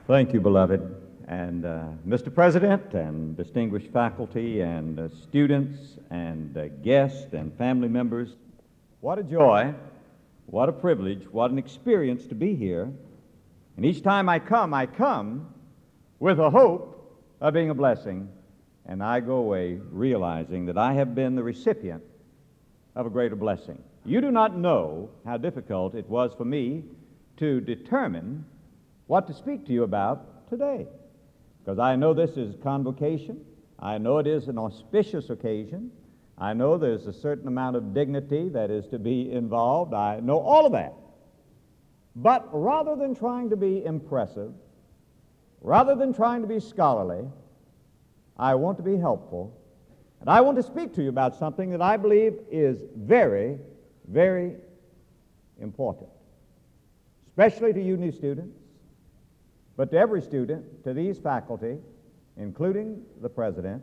Thank you, beloved. And Mr. President and distinguished faculty and students and guests and family members, what a joy, what a privilege, what an experience to be here. And each time I come with a hope of being a blessing, and I go away realizing that I have been the recipient of a greater blessing. You do not know how difficult it was for me to determine what to speak to you about today, because I know this is convocation. I know it is an auspicious occasion. I know there's a certain amount of dignity that is to be involved. I know all of that. But rather than trying to be impressive, rather than trying to be scholarly, I want to be helpful, and I want to speak to you about something that I believe is very, very important, especially to you new students, but to every student, to these faculty, including the president,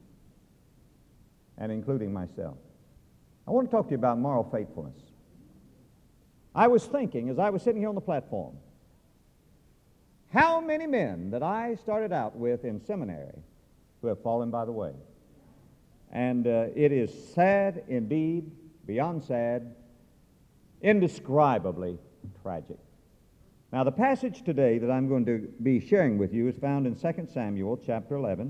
and including myself. I want to talk to you about moral faithfulness. I was thinking, as I was sitting here on the platform, how many men that I started out with in seminary who have fallen by the way. And it is sad indeed, beyond sad, indescribably tragic. Now, the passage today that I'm going to be sharing with you is found in 2 Samuel chapter 11.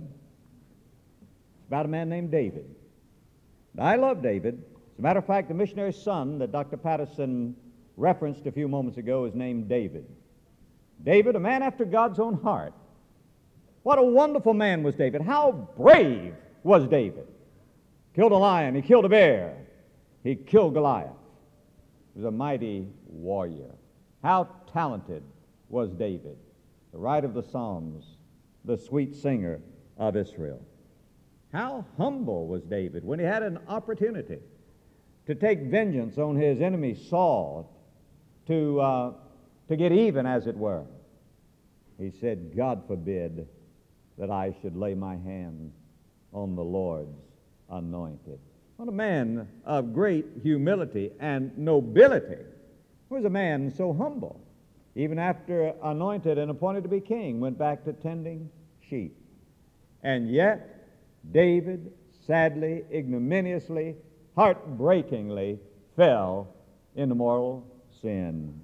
It's about a man named David. Now, I love David. As a matter of fact, the missionary son that Dr. Patterson referenced a few moments ago is named David. David, a man after God's own heart. What a wonderful man was David. How brave was David. Killed a lion, he killed a bear, he killed Goliath. He was a mighty warrior. How talented was David, the writer of the Psalms, the sweet singer of Israel. How humble was David when he had an opportunity to take vengeance on his enemy Saul, to get even, as it were. He said, God forbid that I should lay my hand on the Lord's anointed. What a man of great humility and nobility. He was a man so humble. Even after anointed and appointed to be king, went back to tending sheep. And yet, David sadly, ignominiously, heartbreakingly fell into mortal sin.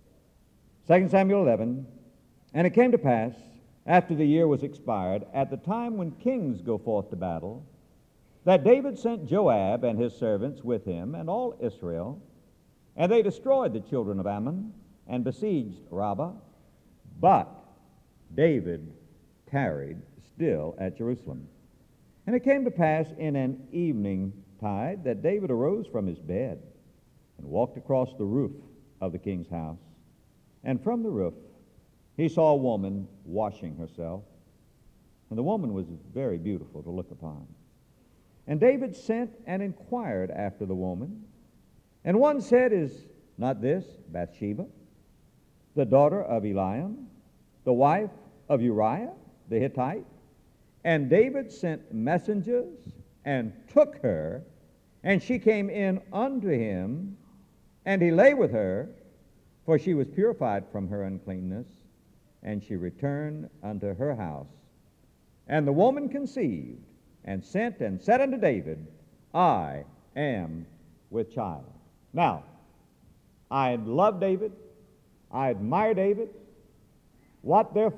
2 Samuel 11, and it came to pass, after the year was expired, at the time when kings go forth to battle, that David sent Joab and his servants with him and all Israel, and they destroyed the children of Ammon and besieged Rabbah. But David tarried still at Jerusalem. And it came to pass in an evening tide that David arose from his bed and walked across the roof of the king's house. And from the roof he saw a woman washing herself, and the woman was very beautiful to look upon. And David sent and inquired after the woman. And one said, Is not this Bathsheba, the daughter of Eliam, the wife of Uriah the Hittite? And David sent messengers and took her, and she came in unto him, and he lay with her, for she was purified from her uncleanness, and she returned unto her house. And the woman conceived, and sent and said unto David, I am with child. Now, I love David. I admire David. What a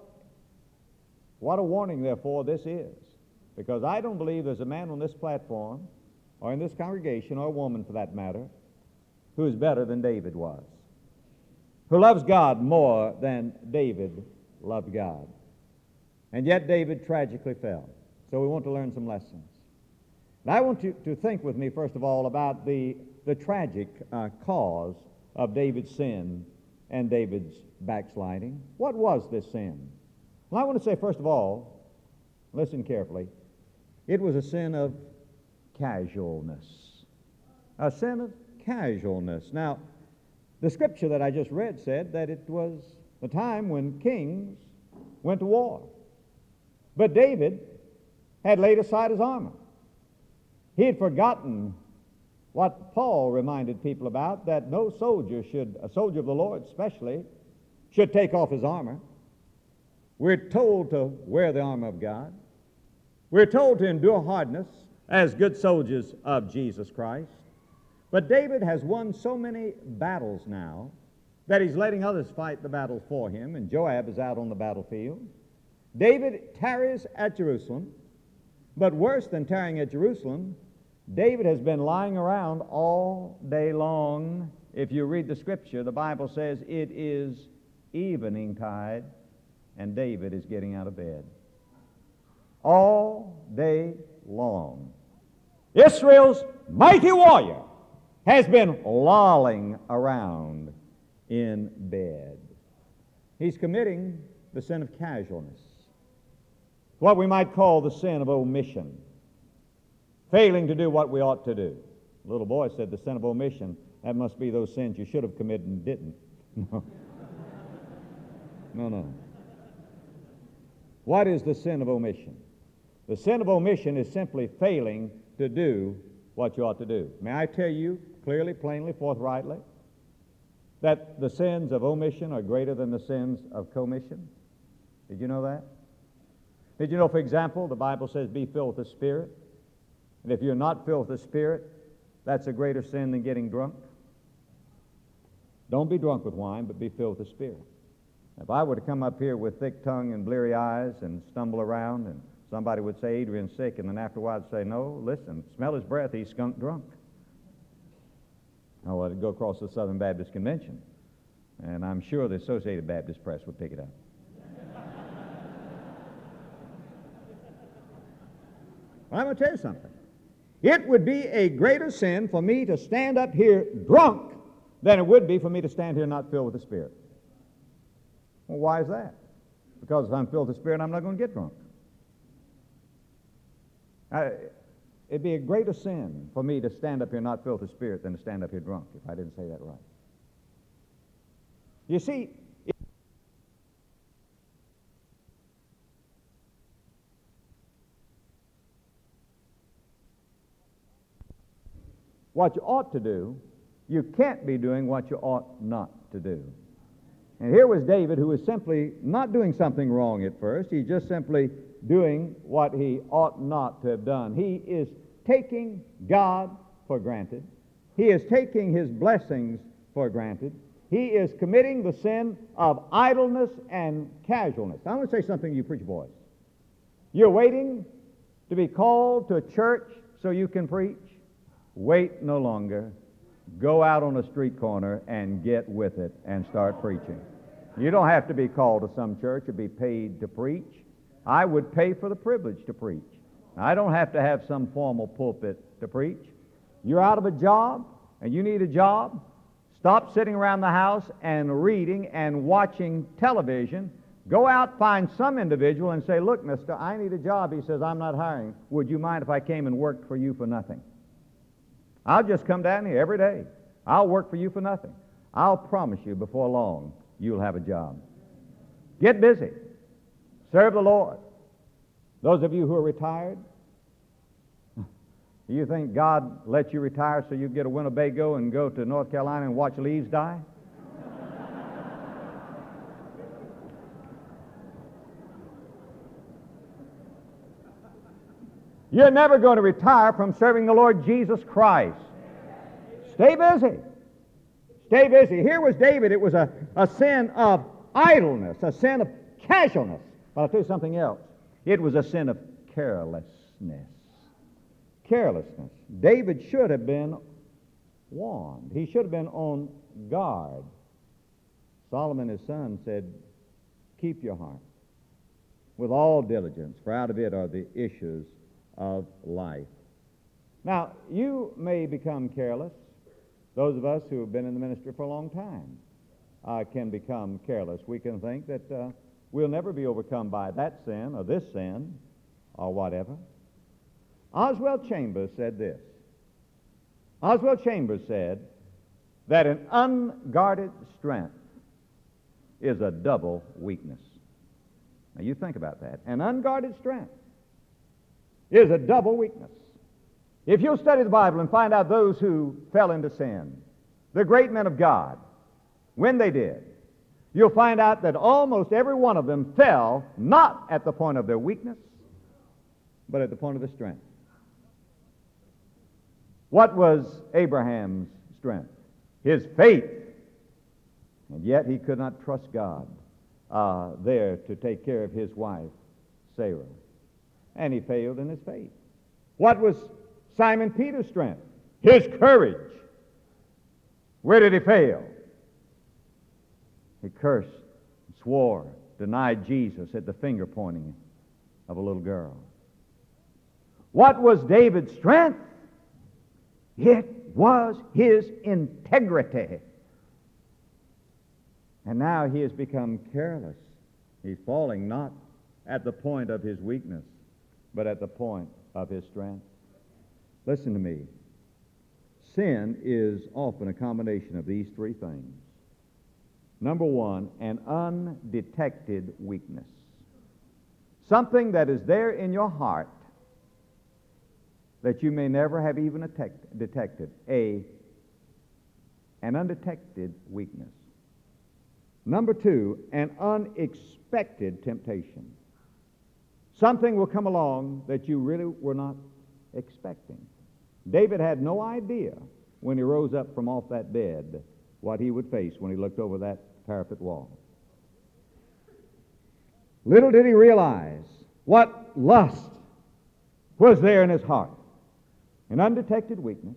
warning, therefore, this is. Because I don't believe there's a man on this platform, or in this congregation, or a woman for that matter, who is better than David was, who loves God more than David loved God. And yet David tragically fell. So we want to learn some lessons. Now, I want you to think with me, first of all, about the tragic cause of David's sin and David's backsliding. What was this sin? Well, I want to say, first of all, listen carefully, it was a sin of casualness. A sin of casualness. Now, the scripture that I just read said that it was the time when kings went to war. But David had laid aside his armor. He had forgotten what Paul reminded people about, that no soldier should, a soldier of the Lord especially, should take off his armor. We're told to wear the armor of God. We're told to endure hardness as good soldiers of Jesus Christ. But David has won so many battles now that he's letting others fight the battle for him, and Joab is out on the battlefield. David tarries at Jerusalem, but worse than tarrying at Jerusalem, David has been lying around all day long. If you read the Scripture, the Bible says it is evening tide, and David is getting out of bed. All day long. Israel's mighty warrior has been lolling around in bed. He's committing the sin of casualness, what we might call the sin of omission, failing to do what we ought to do. The little boy said the sin of omission, that must be those sins you should have committed and didn't. No. What is the sin of omission? The sin of omission is simply failing to do what you ought to do. May I tell you clearly, plainly, forthrightly, that the sins of omission are greater than the sins of commission? Did you know that? Did you know, for example, the Bible says, be filled with the Spirit? And if you're not filled with the Spirit, that's a greater sin than getting drunk. Don't be drunk with wine, but be filled with the Spirit. If I were to come up here with thick tongue and bleary eyes and stumble around, and somebody would say, Adrian's sick, and then after a while I'd say, no, listen, smell his breath, he's skunk drunk. Oh, I'd go across the Southern Baptist Convention, and I'm sure the Associated Baptist Press would pick it up. I'm going to tell you something. It would be a greater sin for me to stand up here drunk than it would be for me to stand here not filled with the Spirit. Well, why is that? Because if I'm filled with the Spirit, I'm not going to get drunk. It'd be a greater sin for me to stand up here not filled with the Spirit than to stand up here drunk, if I didn't say that right. You see, what you ought to do, you can't be doing what you ought not to do. And here was David, who was simply not doing something wrong at first. He's just simply doing what he ought not to have done. He is taking God for granted. He is taking his blessings for granted. He is committing the sin of idleness and casualness. I want to say something to you preacher boys. You're waiting to be called to a church so you can preach? Wait no longer. Go out on a street corner and get with it and start preaching. You don't have to be called to some church or be paid to preach. I would pay for the privilege to preach. I don't have to have some formal pulpit to preach. You're out of a job and you need a job. Stop sitting around the house and reading and watching television. Go out, find some individual and say, look, mister, I need a job. He says, I'm not hiring. Would you mind if I came and worked for you for nothing? I'll just come down here every day. I'll work for you for nothing. I'll promise you before long you'll have a job. Get busy. Serve the Lord. Those of you who are retired, do you think God let you retire so you get a Winnebago and go to North Carolina and watch leaves die? You're never going to retire from serving the Lord Jesus Christ. Stay busy. Stay busy. Here was David. It was a sin of idleness, a sin of casualness. But I'll tell you something else. It was a sin of carelessness. Carelessness. David should have been warned. He should have been on guard. Solomon, his son, said, keep your heart with all diligence, for out of it are the issues of life. Now, you may become careless. Those of us who have been in the ministry for a long time can become careless. We can think that we'll never be overcome by that sin or this sin or whatever. Oswald Chambers said this. Oswald Chambers said that an unguarded strength is a double weakness. Now, you think about that. An unguarded strength is a double weakness. If you'll study the Bible and find out those who fell into sin, the great men of God, when they did, you'll find out that almost every one of them fell not at the point of their weakness, but at the point of their strength. What was Abraham's strength? His faith. And yet he could not trust God there to take care of his wife, Sarah. And he failed in his faith. What was Simon Peter's strength? His courage. Where did he fail? He cursed, swore, denied Jesus at the finger pointing of a little girl. What was David's strength? It was his integrity. And now he has become careless. He's falling not at the point of his weakness, but at the point of his strength. Listen to me. Sin is often a combination of these three things. Number one, an undetected weakness. Something that is there in your heart that you may never have even detected. An undetected weakness. Number two, an unexpected temptation. Something will come along that you really were not expecting. David had no idea when he rose up from off that bed what he would face when he looked over that parapet wall. Little did he realize what lust was there in his heart. An undetected weakness,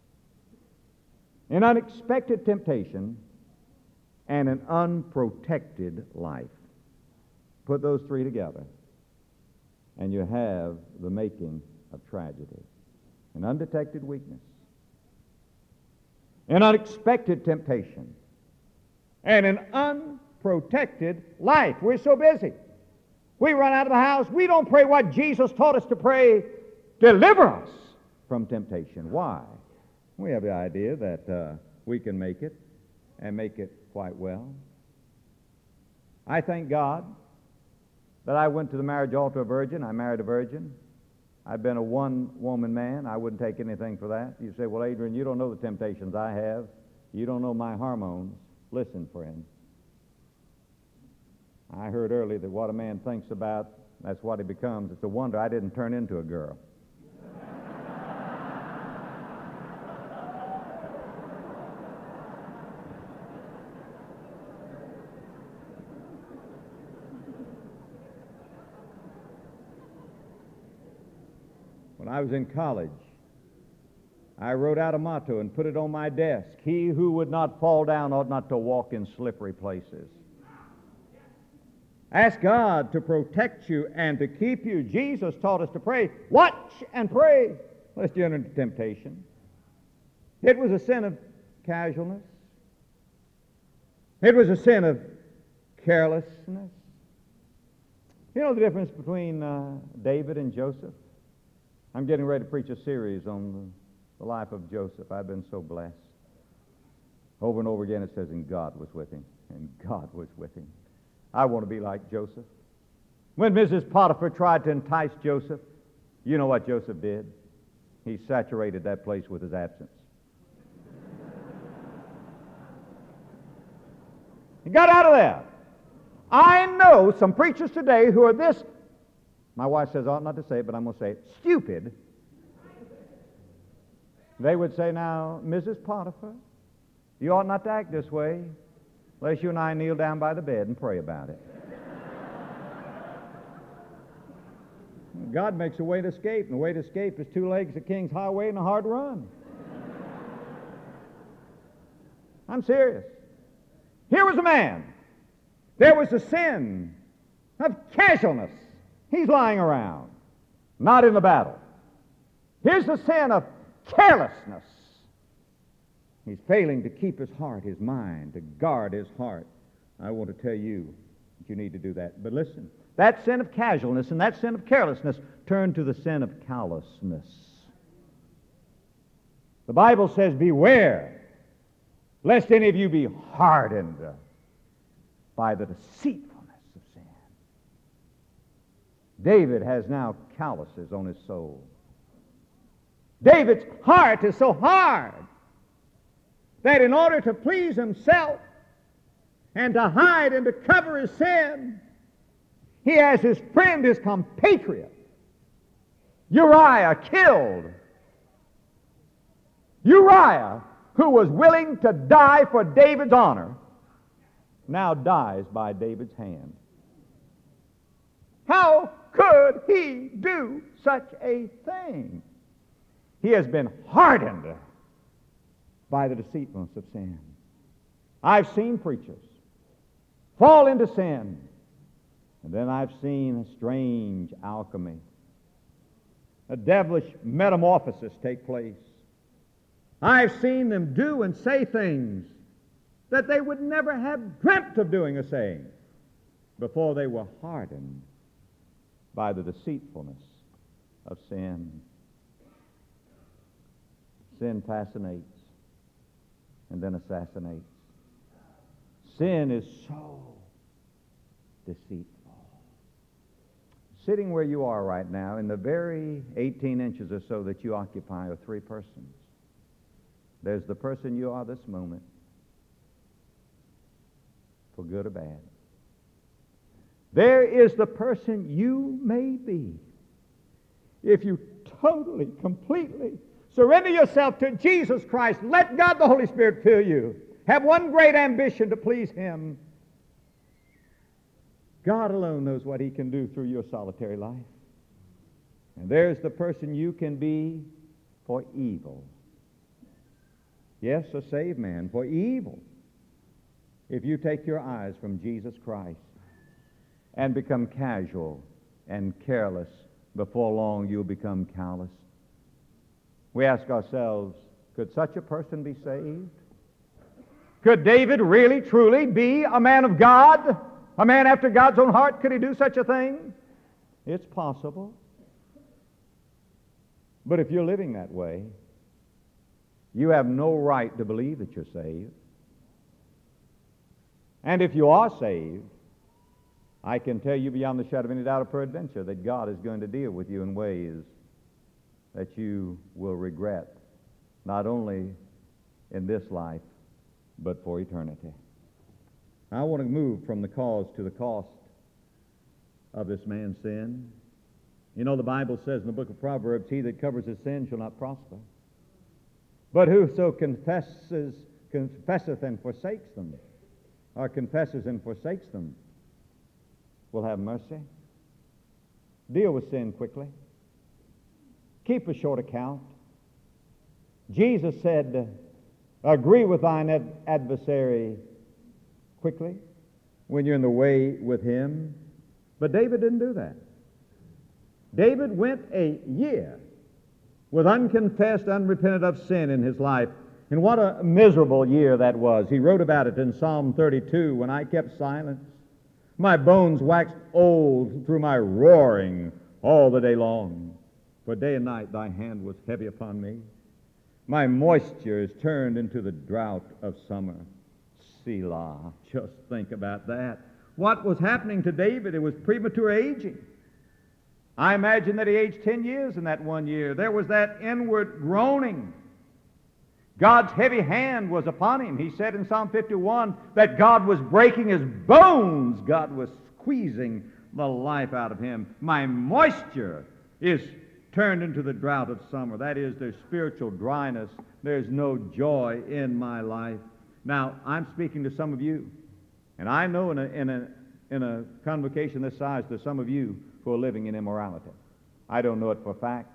an unexpected temptation, and an unprotected life. Put those three together, and you have the making of tragedy. An undetected weakness, an unexpected temptation, and an unprotected life. We're so busy. We run out of the house. We don't pray what Jesus taught us to pray. Deliver us from temptation. Why? We have the idea that we can make it, and make it quite well. I thank God that I went to the marriage altar a virgin. I married a virgin. I've been a one-woman man. I wouldn't take anything for that. You say, well, Adrian, you don't know the temptations I have. You don't know my hormones. Listen, friend. I heard earlier that what a man thinks about, that's what he becomes. It's a wonder I didn't turn into a girl. When I was in college, I wrote out a motto and put it on my desk. He who would not fall down ought not to walk in slippery places. Ask God to protect you and to keep you. Jesus taught us to pray. Watch and pray, lest you enter into temptation. It was a sin of casualness. It was a sin of carelessness. You know the difference between David and Joseph? I'm getting ready to preach a series on the life of Joseph. I've been so blessed. Over and over again it says, and God was with him, and God was with him. I want to be like Joseph. When Mrs. Potiphar tried to entice Joseph, you know what Joseph did? He saturated that place with his absence. He got out of there. I know some preachers today who are this, my wife says I ought not to say it, but I'm going to say it, stupid. They would say, now, Mrs. Potiphar, you ought not to act this way unless you and I kneel down by the bed and pray about it. God makes a way to escape, and the way to escape is 2 legs, a king's highway, and a hard run. I'm serious. Here was a man. There was a sin of casualness. He's lying around, not in the battle. Here's the sin of carelessness. He's failing to keep his heart, his mind, to guard his heart. I want to tell you that you need to do that. But listen, that sin of casualness and that sin of carelessness turn to the sin of callousness. The Bible says, beware, lest any of you be hardened by the deceitfulness of sin. David has now calluses on his soul. David's heart is so hard that in order to please himself, and to hide and to cover his sin, he has his friend, his compatriot, Uriah, killed. Uriah, who was willing to die for David's honor, now dies by David's hand. How could he do such a thing? He has been hardened by the deceitfulness of sin. I've seen preachers fall into sin, and then I've seen a strange alchemy, a devilish metamorphosis take place. I've seen them do and say things that they would never have dreamt of doing or saying before they were hardened by the deceitfulness of sin. Sin fascinates and then assassinates. Sin is so deceitful. Sitting where you are right now, in the very 18 inches or so that you occupy, are three persons. There's the person you are this moment, for good or bad. There is the person you may be if you totally, completely surrender yourself to Jesus Christ. Let God the Holy Spirit fill you. Have one great ambition to please Him. God alone knows what He can do through your solitary life. And there's the person you can be for evil. Yes, a saved man, for evil. If you take your eyes from Jesus Christ and become casual and careless, before long you'll become callous. We ask ourselves, could such a person be saved? Could David really, truly be a man of God? A man after God's own heart? Could he do such a thing? It's possible. But if you're living that way, you have no right to believe that you're saved. And if you are saved, I can tell you beyond the shadow of any doubt or peradventure that God is going to deal with you in ways that you will regret, not only in this life, but for eternity. I want to move from the cause to the cost of this man's sin. You know, the Bible says in the book of Proverbs, he that covers his sin shall not prosper. But whoso confesseth and forsakes them, or confesses and forsakes them, will have mercy. Deal with sin quickly. Keep a short account. Jesus said, agree with thine adversary quickly when you're in the way with him. But David didn't do that. David went a year with unconfessed, unrepented of sin in his life. And what a miserable year that was. He wrote about it in Psalm 32, when I kept silence. My bones waxed old through my roaring all the day long. For day and night thy hand was heavy upon me. My moisture is turned into the drought of summer. Selah. Just think about that. What was happening to David? It was premature aging. I imagine that he aged 10 years in that 1 year. There was that inward groaning. God's heavy hand was upon him. He said in Psalm 51 that God was breaking his bones. God was squeezing the life out of him. My moisture is turned into the drought of summer. That is, there's spiritual dryness. There's no joy in my life. Now, I'm speaking to some of you, and I know in a convocation this size, there's some of you who are living in immorality. I don't know it for a fact,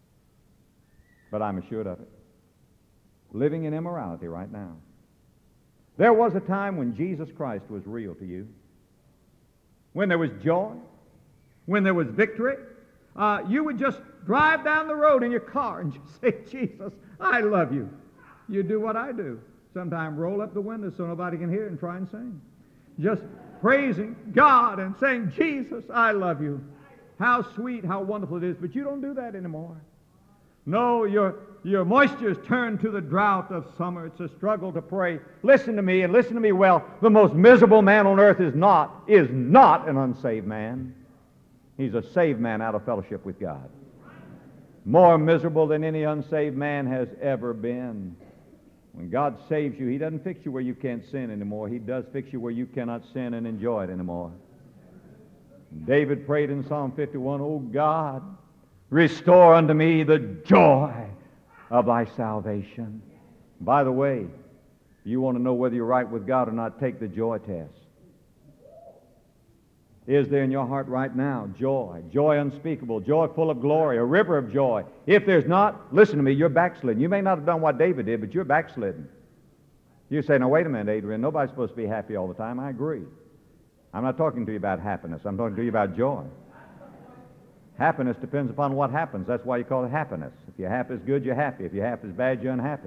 but I'm assured of it. Living in immorality right now. There was a time when Jesus Christ was real to you, when there was joy, when there was victory. You would just drive down the road in your car and just say, Jesus, I love you. You do what I do. Sometimes roll up the window so nobody can hear and try and sing. Just praising God and saying, Jesus, I love you. How sweet, how wonderful it is. But you don't do that anymore. No, your moisture is turned to the drought of summer. It's a struggle to pray. Listen to me, and listen to me well. The most miserable man on earth is not an unsaved man. He's a saved man out of fellowship with God. More miserable than any unsaved man has ever been. When God saves you, He doesn't fix you where you can't sin anymore. He does fix you where you cannot sin and enjoy it anymore. David prayed in Psalm 51, "O God, restore unto me the joy of thy salvation." By the way, you want to know whether you're right with God or not, take the joy test. Is there in your heart right now joy, joy unspeakable, joy full of glory, a river of joy? If there's not, listen to me, you're backslidden. You may not have done what David did, but you're backslidden. You say, "Now wait a minute, Adrian, nobody's supposed to be happy all the time." I agree. I'm not talking to you about happiness. I'm talking to you about joy. Happiness depends upon what happens. That's why you call it happiness. If your hap is good, you're happy. If your hap is bad, you're unhappy.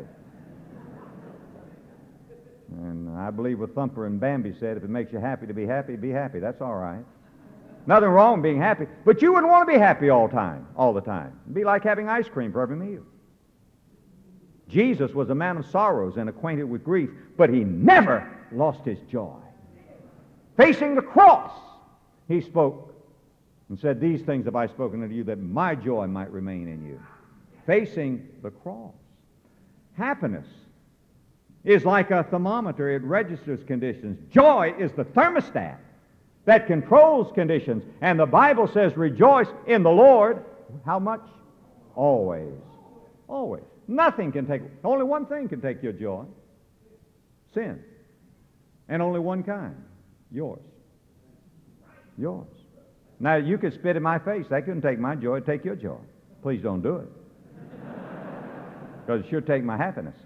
And I believe what Thumper and Bambi said, if it makes you happy to be happy, be happy. That's all right. Nothing wrong being happy. But you wouldn't want to be happy all the time. It'd be like having ice cream for every meal. Jesus was a man of sorrows and acquainted with grief, but He never lost His joy. Facing the cross, He spoke and said, "These things have I spoken unto you, that my joy might remain in you." Facing the cross. Happiness is like a thermometer. It registers conditions. Joy is the thermostat that controls conditions. And the Bible says, "Rejoice in the Lord." How much? Always. Always. Nothing can take, only one thing can take your joy. Sin. And only one kind. Yours. Yours. Now, you could spit in my face. That couldn't take my joy. It'd take your joy. Please don't do it. Because it sure take my happiness.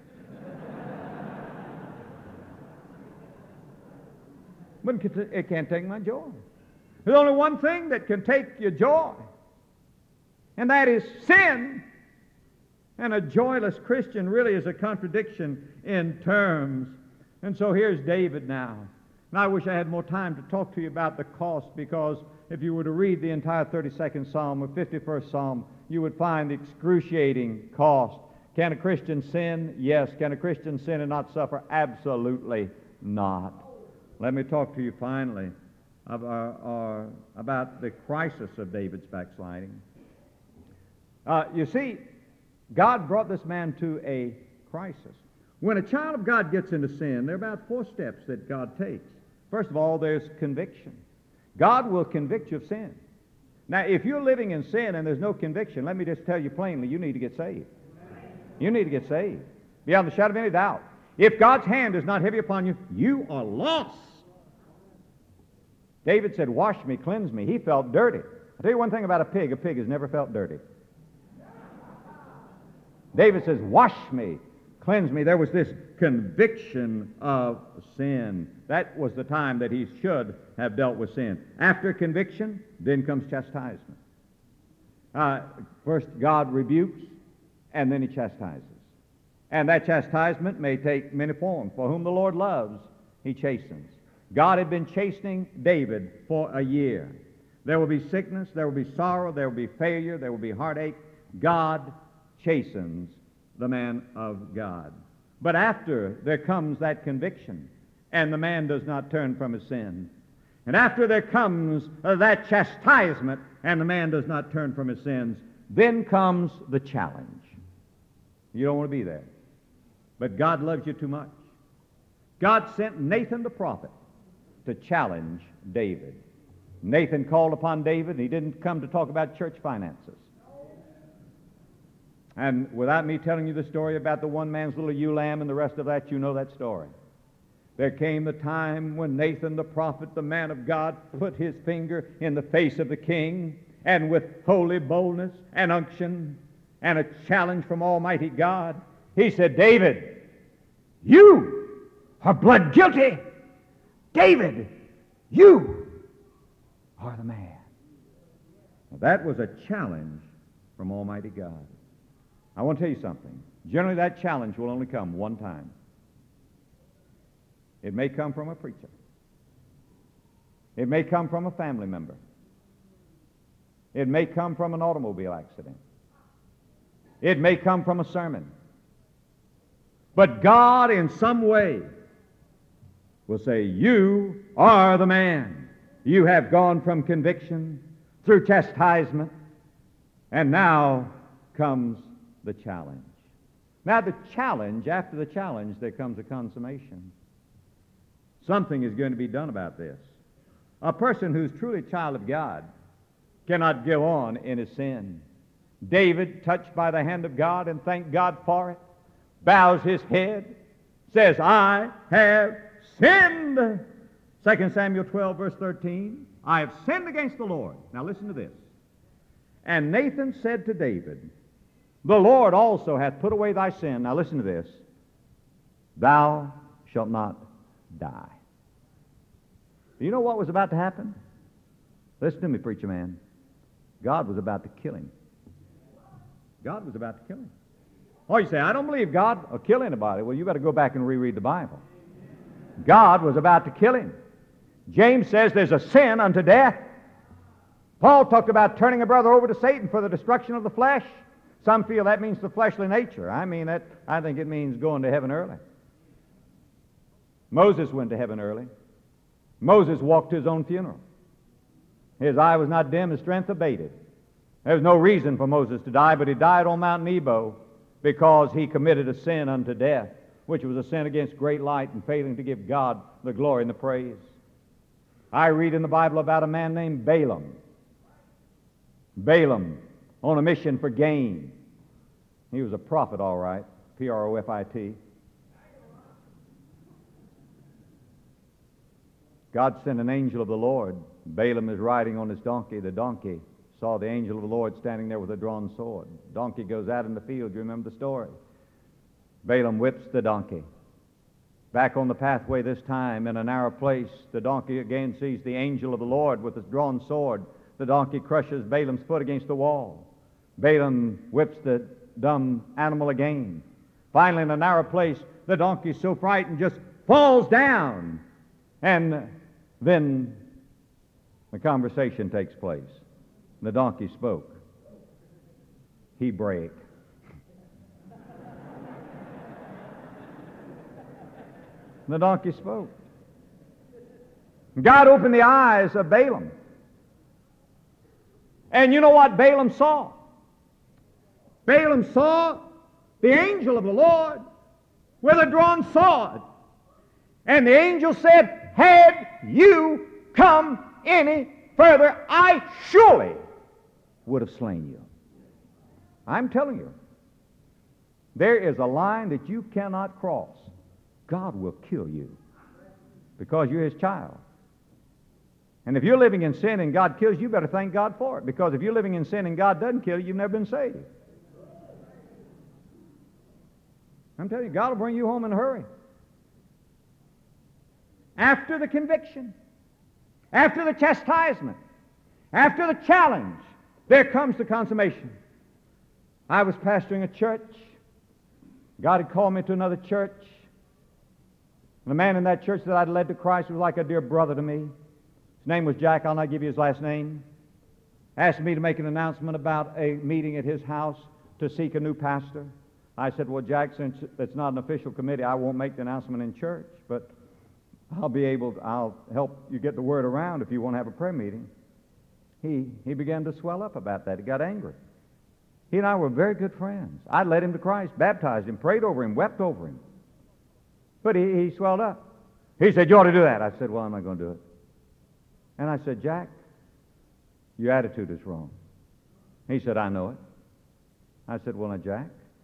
But it can't take my joy. There's only one thing that can take your joy, and that is sin. And a joyless Christian really is a contradiction in terms. And so here's David now. And I wish I had more time to talk to you about the cost, because if you were to read the entire 32nd Psalm or 51st Psalm, you would find the excruciating cost. Can a Christian sin? Yes. Can a Christian sin and not suffer? Absolutely not. Let me talk to you finally about the crisis of David's backsliding. You see, God brought this man to a crisis. When a child of God gets into sin, there are about 4 steps that God takes. First of all, there's conviction. God will convict you of sin. Now, if you're living in sin and there's no conviction, let me just tell you plainly, you need to get saved. You need to get saved. Beyond the shadow of any doubt. If God's hand is not heavy upon you, you are lost. David said, "Wash me, cleanse me." He felt dirty. I'll tell you one thing about a pig. A pig has never felt dirty. David says, "Wash me, cleanse me." There was this conviction of sin. That was the time that he should have dealt with sin. After conviction, then comes chastisement. First, God rebukes, and then He chastises. And that chastisement may take many forms. For whom the Lord loves, He chastens. God had been chastening David for a year. There will be sickness, there will be sorrow, there will be failure, there will be heartache. God chastens the man of God. But after there comes that conviction, and the man does not turn from his sin, and after there comes that chastisement, and the man does not turn from his sins, then comes the challenge. You don't want to be there. But God loves you too much. God sent Nathan the prophet to challenge David. Nathan called upon David, and he didn't come to talk about church finances. And without me telling you the story about the one man's little ewe lamb and the rest of that, you know that story. There came the time when Nathan the prophet, the man of God, put his finger in the face of the king, and with holy boldness and unction and a challenge from Almighty God, he said, "David, you are blood guilty. David, you are the man." Now, that was a challenge from Almighty God. I want to tell you something. Generally, that challenge will only come one time. It may come from a preacher. It may come from a family member. It may come from an automobile accident. It may come from a sermon. But God, in some way, will say, "You are the man. You have gone from conviction through chastisement, and now comes the challenge." Now the challenge, after the challenge, there comes a consummation. Something is going to be done about this. A person who's truly a child of God cannot go on in his sin. David, touched by the hand of God and thank God for it, bows his head, says, I have sinned. 2 Samuel 12, verse 13, I have sinned against the Lord. Now listen to this. And Nathan said to David, the Lord also hath put away thy sin. Now listen to this. Thou shalt not die. Do you know what was about to happen? Listen to me, preacher man. God was about to kill him. God was about to kill him. Oh, you say, I don't believe God will kill anybody. Well, you better go back and reread the Bible. God was about to kill him. James says there's a sin unto death. Paul talked about turning a brother over to Satan for the destruction of the flesh. Some feel that means the fleshly nature. I think it means going to heaven early. Moses went to heaven early. Moses walked to his own funeral. His eye was not dim, his strength abated. There was no reason for Moses to die, but he died on Mount Nebo because he committed a sin unto death, which was a sin against great light and failing to give God the glory and the praise. I read in the Bible about a man named Balaam. Balaam on a mission for gain. He was a prophet, all right, P-R-O-F-I-T. God sent an angel of the Lord. Balaam is riding on his donkey. The donkey saw the angel of the Lord standing there with a drawn sword. Donkey goes out in the field. You remember the story. Balaam whips the donkey. Back on the pathway this time in a narrow place, the donkey again sees the angel of the Lord with his drawn sword. The donkey crushes Balaam's foot against the wall. Balaam whips the dumb animal again. Finally, in a narrow place, the donkey is so frightened just falls down. And then the conversation takes place. The donkey spoke. Hebraic. The donkey spoke. God opened the eyes of Balaam. And you know what Balaam saw? Balaam saw the angel of the Lord with a drawn sword. And the angel said, had you come any further, I surely would have slain you. I'm telling you, there is a line that you cannot cross. God will kill you because you're His child. And if you're living in sin and God kills you, you better thank God for it, because if you're living in sin and God doesn't kill you, you've never been saved. I'm telling you, God will bring you home in a hurry. After the conviction, after the chastisement, after the challenge, there comes the consummation. I was pastoring a church. God had called me to another church. And the man in that church that I'd led to Christ was like a dear brother to me. His name was Jack. I'll not give you his last name. Asked me to make an announcement about a meeting at his house to seek a new pastor. I said, well, Jack, since it's not an official committee, I won't make the announcement in church, but I'll help you get the word around if you want to have a prayer meeting. He began to swell up about that. He got angry. He and I were very good friends. I led him to Christ, baptized him, prayed over him, wept over him. But he swelled up. He said, you ought to do that. I said, well, I'm not going to do it. And I said, Jack, your attitude is wrong. He said, I know it. I said, well, now, Jack,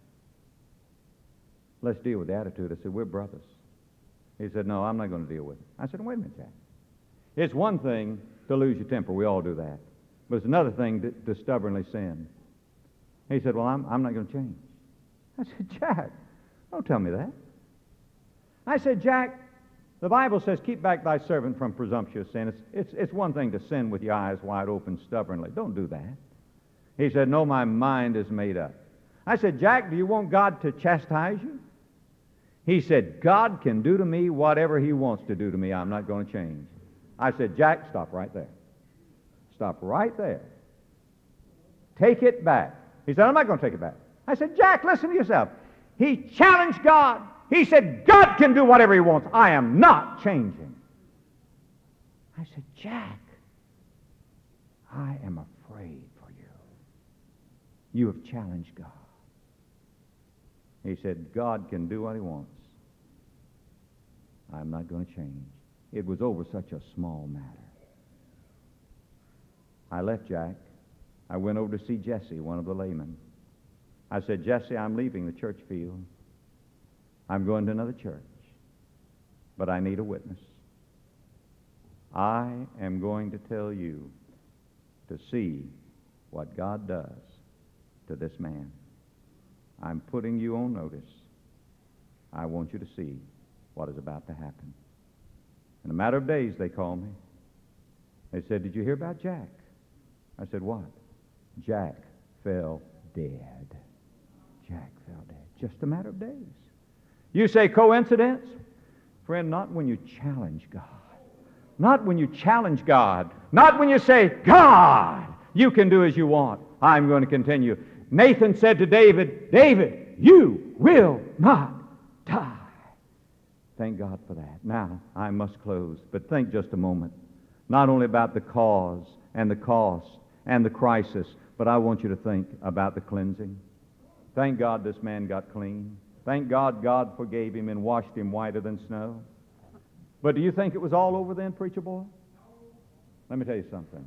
let's deal with the attitude. I said, we're brothers. He said, no, I'm not going to deal with it. I said, wait a minute, Jack. It's one thing to lose your temper. We all do that. But it's another thing to stubbornly sin. He said, well, I'm not going to change. I said, Jack, don't tell me that. I said, Jack, the Bible says, keep back thy servant from presumptuous sin. It's one thing to sin with your eyes wide open stubbornly. Don't do that. He said, no, my mind is made up. I said, Jack, do you want God to chastise you? He said, God can do to me whatever He wants to do to me. I'm not going to change. I said, Jack, stop right there. Stop right there. Take it back. He said, I'm not going to take it back. I said, Jack, listen to yourself. He challenged God. He said, God can do whatever He wants. I am not changing. I said, Jack, I am afraid for you. You have challenged God. He said, God can do what He wants. I'm not going to change. It was over such a small matter. I left Jack. I went over to see Jesse, one of the laymen. I said, Jesse, I'm leaving the church field. I'm going to another church. But I need a witness. I am going to tell you to see what God does to this man. I'm putting you on notice. I want you to see what is about to happen. In a matter of days, they called me. They said, did you hear about Jack? I said, what? Jack fell dead. Jack fell dead. Just a matter of days. You say coincidence? Friend, not when you challenge God. Not when you challenge God. Not when you say, God, you can do as you want. I'm going to continue. Nathan said to David, David, you will not die. Thank God for that. Now, I must close, but think just a moment. Not only about the cause and the cost and the crisis, but I want you to think about the cleansing. Thank God this man got clean. Thank God God forgave him and washed him whiter than snow. But do you think it was all over then, preacher boy? Let me tell you something.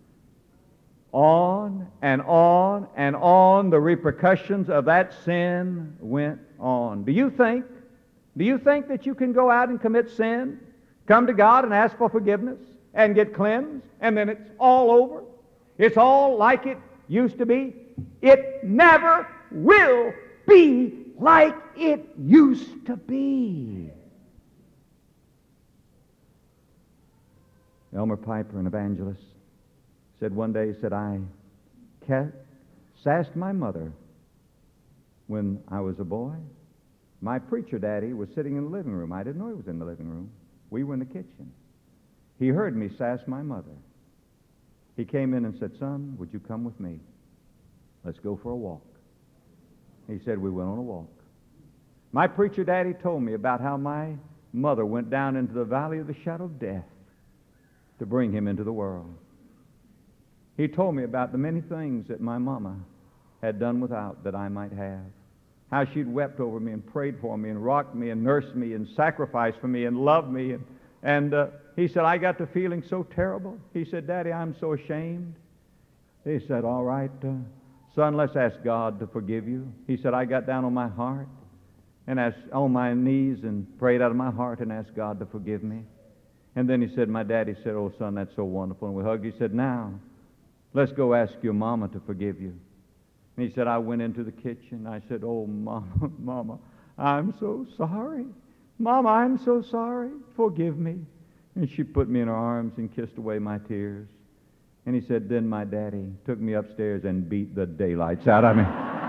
On and on and on the repercussions of that sin went on. Do you think that you can go out and commit sin, come to God and ask for forgiveness, and get cleansed, and then it's all over? It's all like it used to be? It never will be like it used to be. Elmer Piper, an evangelist, said one day, he said, I sassed my mother when I was a boy. My preacher daddy was sitting in the living room. I didn't know he was in the living room. We were in the kitchen. He heard me sass my mother. He came in and said, son, would you come with me? Let's go for a walk. He said, we went on a walk. My preacher daddy told me about how my mother went down into the valley of the shadow of death to bring him into the world. He told me about the many things that my mama had done without that I might have. How she'd wept over me and prayed for me and rocked me and nursed me and sacrificed for me and loved me. And he said, I got to feeling so terrible. He said, Daddy, I'm so ashamed. He said, all right, son, let's ask God to forgive you. He said, I got down on my heart and on my knees and prayed out of my heart and asked God to forgive me. And then he said, my daddy said, oh, son, that's so wonderful. And we hugged. He said, now, let's go ask your mama to forgive you. And he said, I went into the kitchen. I said, oh, Mama, I'm so sorry. Mama, I'm so sorry. Forgive me. And she put me in her arms and kissed away my tears. And he said, then my daddy took me upstairs and beat the daylights out of me.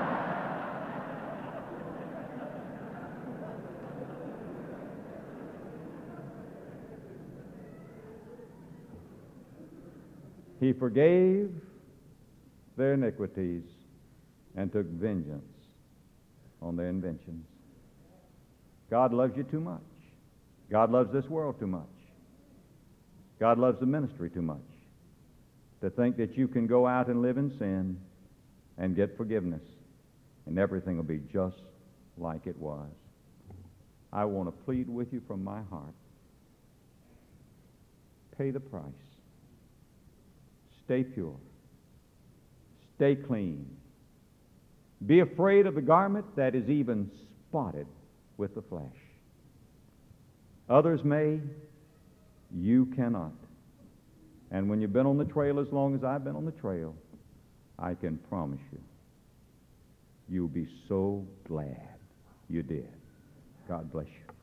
He forgave their iniquities and took vengeance on their inventions. God loves you too much. God loves this world too much. God loves the ministry too much to think that you can go out and live in sin and get forgiveness and everything will be just like it was. I want to plead with you from my heart. Pay the price. Stay pure. Stay clean. Be afraid of the garment that is even spotted with the flesh. Others may, you cannot. And when you've been on the trail as long as I've been on the trail, I can promise you, you'll be so glad you did. God bless you.